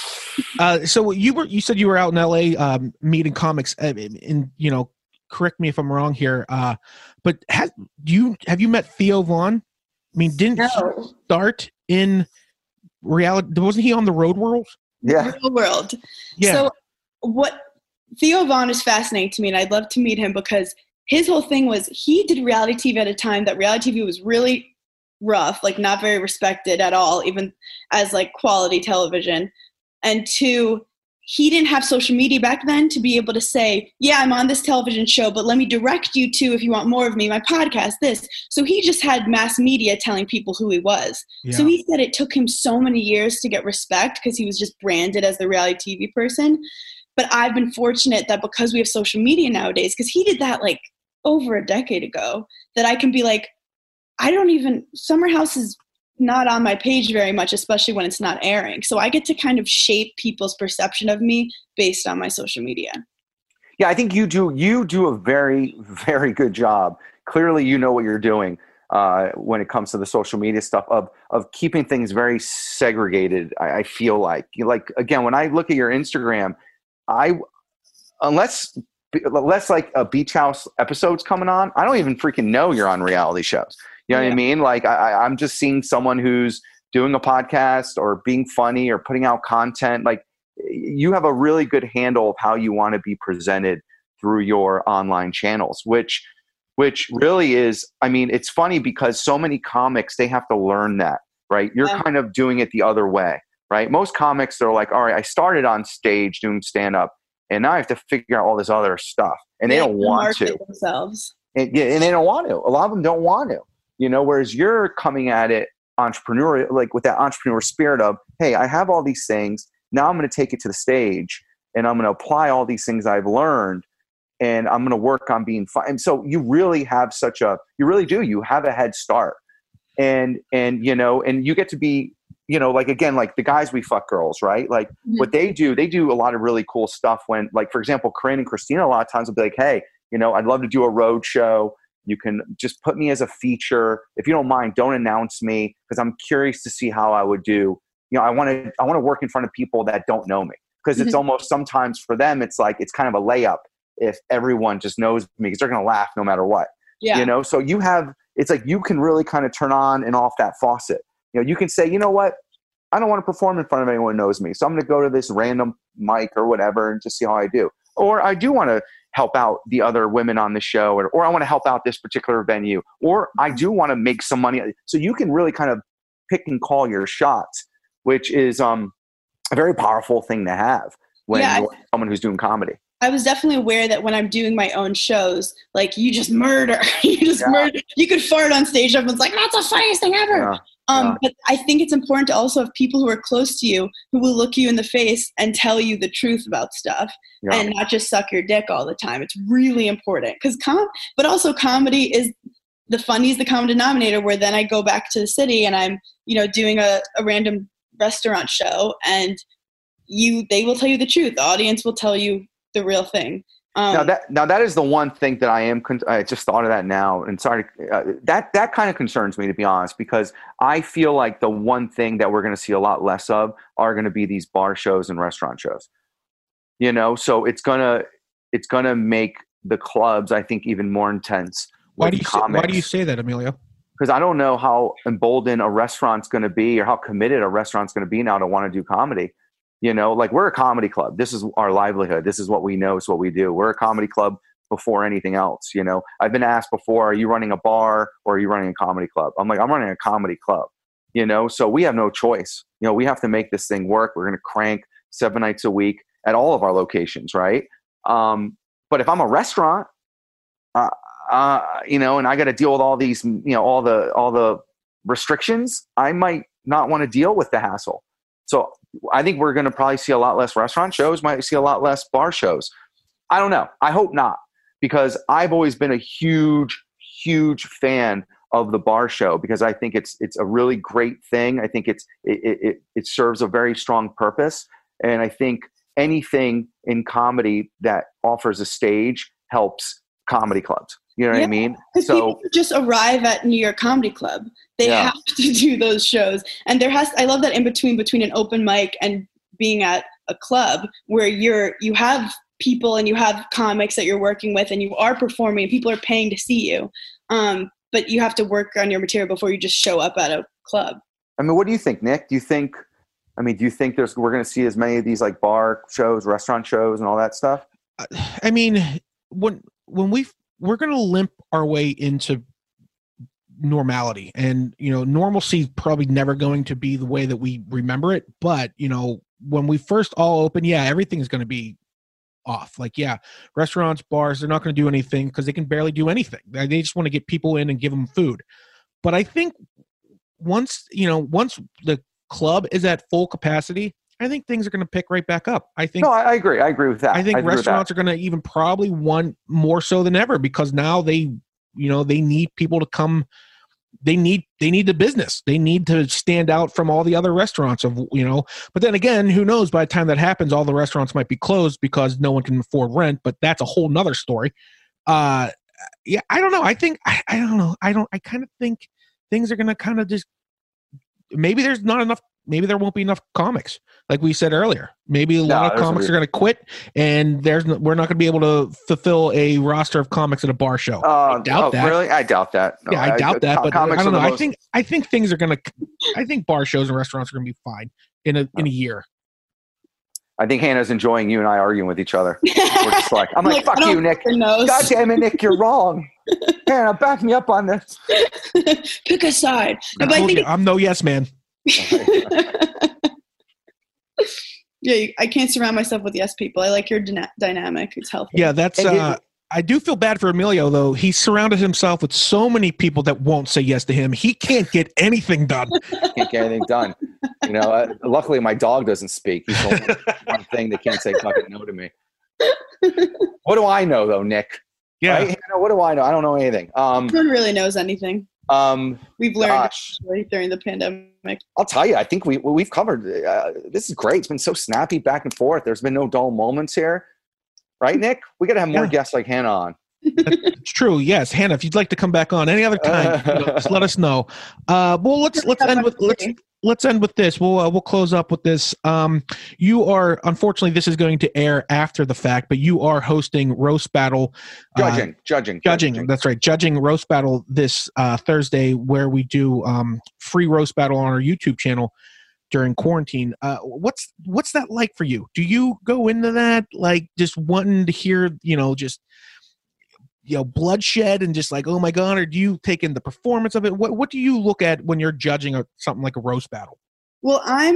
So you said you were out in LA meeting comics, and correct me if I'm wrong here, but have you met Theo Von? I mean, didn't he start in reality? Wasn't he on the Road World? Yeah, Real World. Yeah. So what Theo Von is fascinating to me, and I'd love to meet him because his whole thing was he did reality TV at a time that reality TV was really rough, like not very respected at all, even as like quality television. And two, he didn't have social media back then to be able to say, yeah, I'm on this television show, but let me direct you to, if you want more of me, my podcast, this. So he just had mass media telling people who he was. Yeah. So he said it took him so many years to get respect because he was just branded as the reality TV person. But I've been fortunate that because we have social media nowadays, because he did that like over a decade ago, that I can be like, Summer House is not on my page very much, especially when it's not airing. So I get to kind of shape people's perception of me based on my social media. Yeah, I think you do a very, very good job. Clearly, you know what you're doing when it comes to the social media stuff of keeping things very segregated. I feel like again, when I look at your Instagram, unless like a Beach House episode's coming on, I don't even freaking know you're on reality shows. You know what I mean? Like I'm just seeing someone who's doing a podcast or being funny or putting out content. Like you have a really good handle of how you want to be presented through your online channels, which really is, I mean, it's funny because so many comics, they have to learn that, right? You're kind of doing it the other way, right? Most comics are like, all right, I started on stage doing stand-up and now I have to figure out all this other stuff. And they don't want to. Themselves. And they don't want to. A lot of them don't want to. Whereas you're coming at it entrepreneurial, like with that entrepreneur spirit of, hey, I have all these things. Now I'm going to take it to the stage and I'm going to apply all these things I've learned and I'm going to work on being fun. And so you really have you have a head start and you get to be, like, again, like the guys we fuck girls, right? Like what they do a lot of really cool stuff when, like, for example, Corinne and Christina, a lot of times will be like, hey, I'd love to do a road show. You can just put me as a feature. If you don't mind, don't announce me because I'm curious to see how I would do. I want to work in front of people that don't know me because it's almost sometimes for them, it's like, it's kind of a layup if everyone just knows me because they're going to laugh no matter what, So it's like you can really kind of turn on and off that faucet. You can say, you know what? I don't want to perform in front of anyone who knows me. So I'm going to go to this random mic or whatever and just see how I do. Or I do want to help out the other women on the show, or I want to help out this particular venue, or I do want to make some money. So you can really kind of pick and call your shots, which is a very powerful thing to have when you're someone who's doing comedy. I was definitely aware that when I'm doing my own shows, like you just murder, murder. You could fart on stage. Everyone's like, that's the funniest thing ever. But I think it's important to also have people who are close to you who will look you in the face and tell you the truth about stuff and not just suck your dick all the time. It's really important because but also comedy is the funny is the common denominator, where then I go back to the city and I'm, doing a random restaurant show and they will tell you the truth. The audience will tell you the real thing. Now that is the one thing that I just thought of that now, and sorry, that kind of concerns me, to be honest, because I feel like the one thing that we're going to see a lot less of are going to be these bar shows and restaurant shows. So it's gonna make the clubs, I think, even more intense. Why do you say that, Emilio? Because I don't know how emboldened a restaurant's going to be, or how committed a restaurant's going to be now to want to do comedy. Like we're a comedy club. This is our livelihood. This is what we know. It's what we do. We're a comedy club before anything else. I've been asked before, are you running a bar or are you running a comedy club? I'm like, I'm running a comedy club, so we have no choice. We have to make this thing work. We're going to crank 7 nights a week at all of our locations. Right. But if I'm a restaurant, and I got to deal with all these, all the restrictions, I might not want to deal with the hassle. So I think we're going to probably see a lot less restaurant shows, might see a lot less bar shows. I don't know. I hope not, because I've always been a huge, huge fan of the bar show, because I think it's a really great thing. I think it serves a very strong purpose. And I think anything in comedy that offers a stage helps comedy clubs. You know what I mean? So people just arrive at New York Comedy Club. They have to do those shows. And I love that in between an open mic and being at a club where you have people and you have comics that you're working with and you are performing and people are paying to see you. But you have to work on your material before you just show up at a club. I mean, what do you think, Nick? Do you think we're going to see as many of these like bar shows, restaurant shows and all that stuff? I mean, when we're going to limp our way into normality, and normalcy is probably never going to be the way that we remember it. But when we first all open, everything's going to be off. Like, restaurants, bars, they're not going to do anything because they can barely do anything. They just want to get people in and give them food. But I think once the club is at full capacity, I think things are going to pick right back up. I agree. I agree with that. I think restaurants are going to even probably want more so than ever, because now they need people to come. They need the business. They need to stand out from all the other restaurants but then again, who knows, by the time that happens, all the restaurants might be closed because no one can afford rent, but that's a whole nother story. I don't know. I don't know. I kind of think things are going to kind of just, maybe there's not enough. Maybe there won't be enough comics, like we said earlier. Maybe a lot of comics are going to quit, and we're not going to be able to fulfill a roster of comics at a bar show. I doubt that. Really? I doubt that. No, I doubt that. But I don't know. I think things are going to. I think bar shows and restaurants are going to be fine in a year. I think Hannah's enjoying you and I arguing with each other. We're just like, I'm like, fuck you, Nick. God damn it, Nick, you're wrong. Hannah, back me up on this. Pick a side. I'm no yes man. I can't surround myself with yes people. I like your dynamic. It's healthy. Yeah, that's I do feel bad for Emilio, though. He surrounded himself with so many people that won't say yes to him. He can't get anything done. Can't get anything done. Luckily my dog doesn't speak. He's the only one thing that can't say fucking no to me. What do I know, though, Nick? Yeah. Right? What do I know? I don't know anything. No one really knows anything. We've learned during the pandemic. I'll tell you, I think we've covered. This is great. It's been so snappy back and forth. There's been no dull moments here, right, Nick? We got to have more guests like Hannah on. It's true. Yes, Hannah. If you'd like to come back on any other time, just let us know. Well, let's end with this. We'll close up with this. You are, unfortunately, this is going to air after the fact, but you are hosting Roast Battle. Judging. That's right. Judging Roast Battle this Thursday, where we do free Roast Battle on our YouTube channel during quarantine. What's that like for you? Do you go into that like just wanting to hear, just bloodshed and just like, oh my God, or do you take in the performance of it? What do you look at when you're judging something like a roast battle? Well, I'm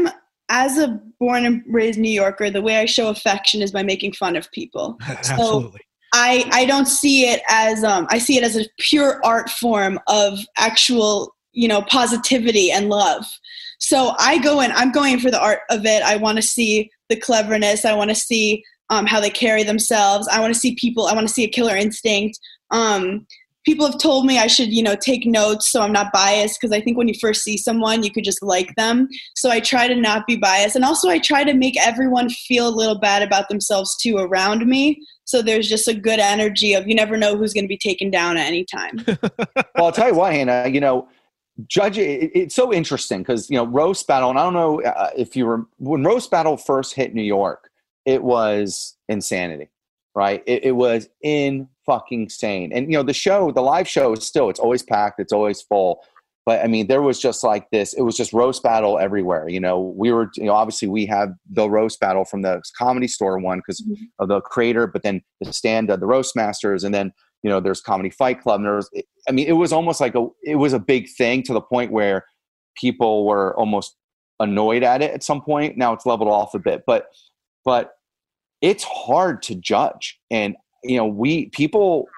as a born and raised New Yorker, the way I show affection is by making fun of people. Absolutely. So I don't see it as I see it as a pure art form of actual, positivity and love. So I'm going in for the art of it. I want to see the cleverness. I want to see how they carry themselves. I want to see people. I want to see a killer instinct. People have told me I should, take notes so I'm not biased, because I think when you first see someone, you could just like them. So I try to not be biased. And also I try to make everyone feel a little bad about themselves too around me. So there's just a good energy of you never know who's going to be taken down at any time. Well, I'll tell you what, Hannah, Judge, it's so interesting because, Roast Battle, and I don't know if you were, when Roast Battle first hit New York, it was insanity, right? It was fucking sane. And, the live show is still, it's always packed, it's always full. But I mean, there was just like this, it was just Roast Battle everywhere. We were, obviously we have the Roast Battle from the Comedy Store one because of the creator, but then the stand of the Roast Masters, and then, there's Comedy Fight Club. And it was almost like it was a big thing to the point where people were almost annoyed at it at some point. Now it's leveled off a bit, but it's hard to judge. And, people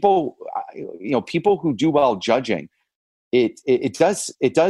who do well judging, it does,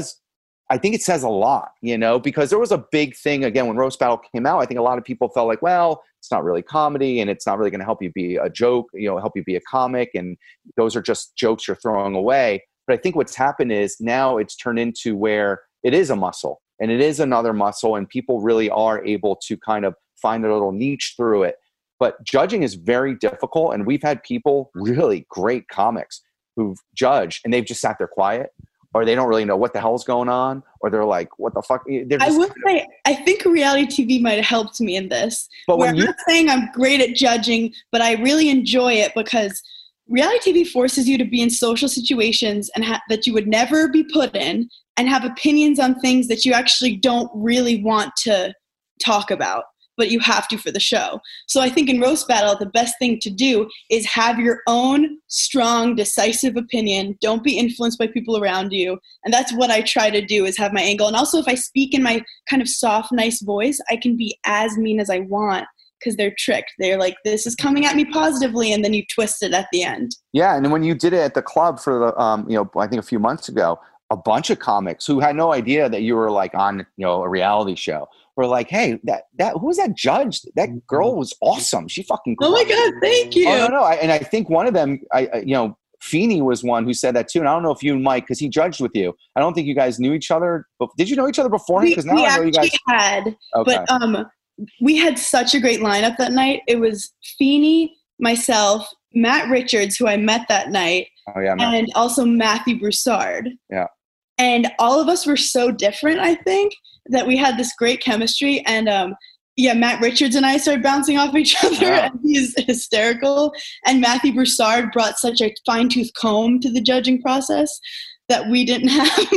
I think it says a lot, because there was a big thing again, when Roast Battle came out. I think a lot of people felt like, well, it's not really comedy and it's not really going to help you be a joke, help you be a comic. And those are just jokes you're throwing away. But I think what's happened is now it's turned into where it is a muscle and it is another muscle, and people really are able to kind of find a little niche through it. But judging is very difficult. And we've had people, really great comics, who've judged and they've just sat there quiet, or they don't really know what the hell's going on, or they're like, what the fuck? I would say, I think reality TV might have helped me in this. But I'm not saying I'm great at judging, but I really enjoy it because reality TV forces you to be in social situations and that you would never be put in, and have opinions on things that you actually don't really want to talk about, but you have to for the show. So I think in Roast Battle, the best thing to do is have your own strong, decisive opinion. Don't be influenced by people around you. And that's what I try to do, is have my angle. And also if I speak in my kind of soft, nice voice, I can be as mean as I want because they're tricked. They're like, this is coming at me positively, and then you twist it at the end. Yeah, and when you did it at the club for the, I think a few months ago, a bunch of comics who had no idea that you were like on, a reality show were like, hey, that who was that judge? That girl was awesome. She fucking Oh my God, thank you. Oh, no. And I think one of them, Feeney was one who said that too. And I don't know if you and Mike, because he judged with you. I don't think you guys knew each other. But did you know each other beforehand? Because now I know you guys had. Okay. But we had such a great lineup that night. It was Feeney, myself, Matt Richards, who I met that night, and also Matthew Broussard. Yeah. And all of us were so different, I think, that we had this great chemistry. And Matt Richards and I started bouncing off each other, and he's hysterical. And Matthew Broussard brought such a fine-tooth comb to the judging process that we didn't have.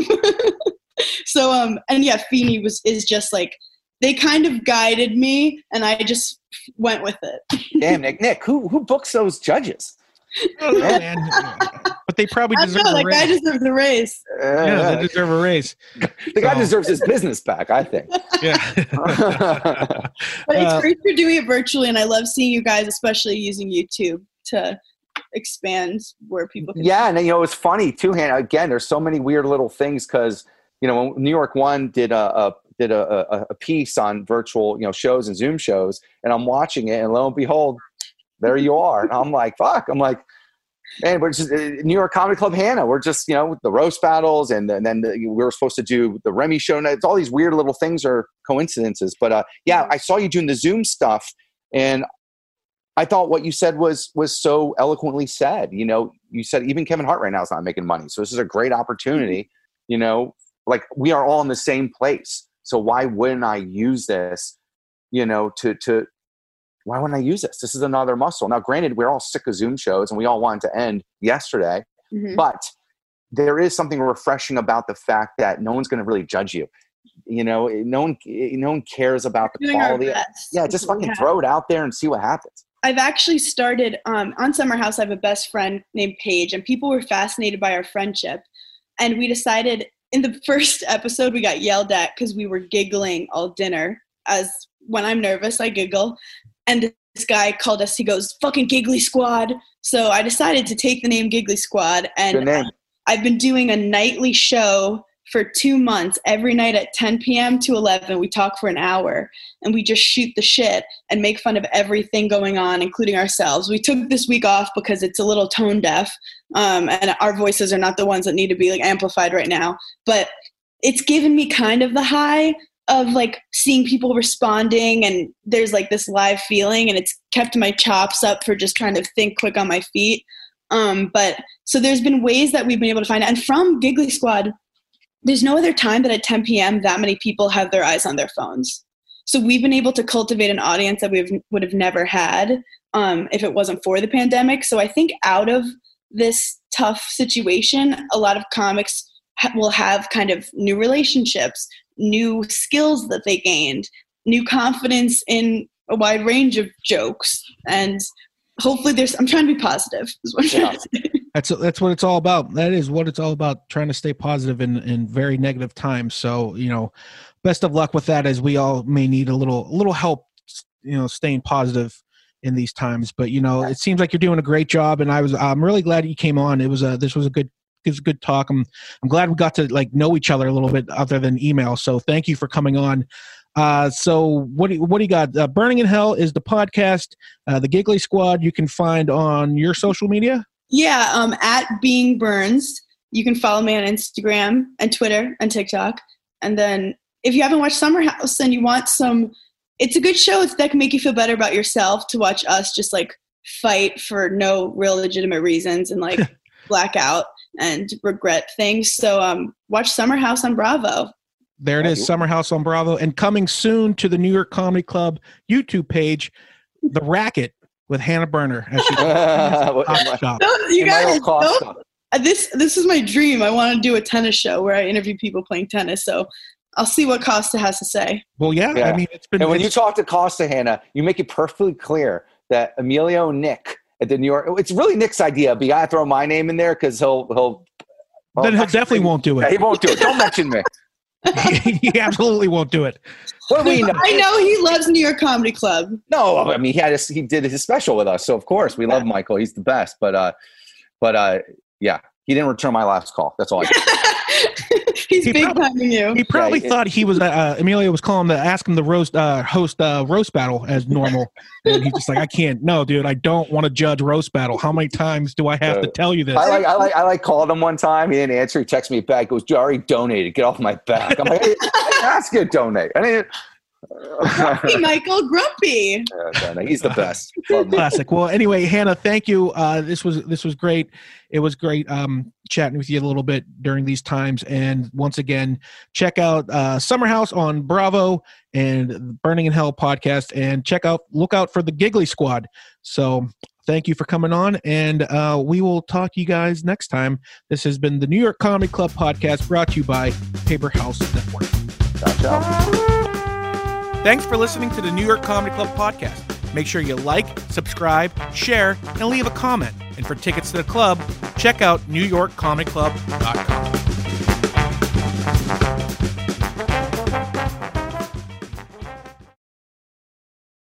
So, Feeney is just like, they kind of guided me, and I just went with it. Damn, Nick, who books those judges? Oh, man. But they probably deserve a raise. That guy deserves a raise. Yeah, they deserve a raise. The guy deserves his business back, I think. Yeah. But it's great for doing it virtually, and I love seeing you guys, especially using YouTube to expand where people can. Yeah, and it's funny too, Hannah. Again, there's so many weird little things because when New York One did a piece on virtual shows and Zoom shows, and I'm watching it, and lo and behold, there you are. And I'm like, fuck. I'm like, man, we're just New York Comedy Club Hannah. We're just, the roast battles, and then we were supposed to do the Remy show. And it's all these weird little things are coincidences. But I saw you doing the Zoom stuff, and I thought what you said was so eloquently said. You said even Kevin Hart right now is not making money. So this is a great opportunity, like we are all in the same place. So why wouldn't I use this, why wouldn't I use this? This is another muscle. Now, granted, we're all sick of Zoom shows and we all wanted to end yesterday, but there is something refreshing about the fact that no one's going to really judge you. No one cares about the quality. Yeah, just fucking throw it out there and see what happens. I've actually started on Summer House. I have a best friend named Paige, and people were fascinated by our friendship. And we decided in the first episode, we got yelled at because we were giggling all dinner. As when I'm nervous, I giggle. And this guy called us, he goes, "Fucking Giggly Squad." So I decided to take the name Giggly Squad. And I've been doing a nightly show for 2 months. Every night at 10 p.m. to 11, we talk for an hour. And we just shoot the shit and make fun of everything going on, including ourselves. We took this week off because it's a little tone deaf. And our voices are not the ones that need to be like amplified right now. But it's given me kind of the high of like seeing people responding, and there's like this live feeling, and it's kept my chops up for just trying to think quick on my feet. But so there's been ways that we've been able to find it. And from Giggly Squad, there's no other time that at 10 p.m. that many people have their eyes on their phones. So we've been able to cultivate an audience that we would have never had if it wasn't for the pandemic. So I think out of this tough situation, a lot of comics will have kind of new relationships, new skills that they gained, new confidence in a wide range of jokes. And hopefully I'm trying to be positive is what I'm trying to say. That's what it's all about. That is what it's all about, trying to stay positive in very negative times. So, best of luck with that, as we all may need a little help, staying positive in these times. But, it seems like you're doing a great job, and I'm really glad you came on. This was a good talk. I'm glad we got to like know each other a little bit other than email. So thank you for coming on. So what do you got? Burning in Hell is the podcast. The Giggly Squad you can find on your social media. Yeah, at Being Burns. You can follow me on Instagram and Twitter and TikTok. And then if you haven't watched Summer House and you want it's a good show that can make you feel better about yourself, to watch us just like fight for no real legitimate reasons and like black out and regret things. So watch Summer House on Bravo. There it is, Summer House on Bravo. And coming soon to the New York Comedy Club YouTube page, The Racket with Hannah Berner. You guys, this is my dream. I want to do a tennis show where I interview people playing tennis. So I'll see what Costa has to say. Well, yeah. I mean, and when you talk to Costa, Hannah, you make it perfectly clear that Emilio Nick at the New York, it's really Nick's idea, but you gotta throw my name in there because he'll definitely won't do it. Yeah, he won't do it. Don't mention me. He absolutely won't do it. What do we know? I know he loves New York Comedy Club. No, I mean he did his special with us, so of course we love Michael. He's the best. But yeah, he didn't return my last call. That's all I did. He's big timing you. He probably thought he was Emilio was calling to ask him to host roast battle as normal, and he's just like, I can't. No, dude, I don't want to judge roast battle. How many times do I have to tell you this? I called him one time. He didn't answer. He texted me back. He goes, "You already donated. Get off my back." I'm like, I didn't ask you to donate. I didn't. Grumpy, Michael, grumpy. Yeah, he's the best. Classic. Well, anyway, Hannah, thank you. This was great. It was great chatting with you a little bit during these times. And once again, check out Summer House on Bravo and Burning in Hell podcast, and look out for the Giggly Squad. So thank you for coming on, and we will talk to you guys next time. This has been the New York Comedy Club podcast, brought to you by Paper House Network. Ciao. Thanks for listening to the New York Comedy Club podcast. Make sure you like, subscribe, share, and leave a comment. And for tickets to the club, check out NewYorkComedyClub.com.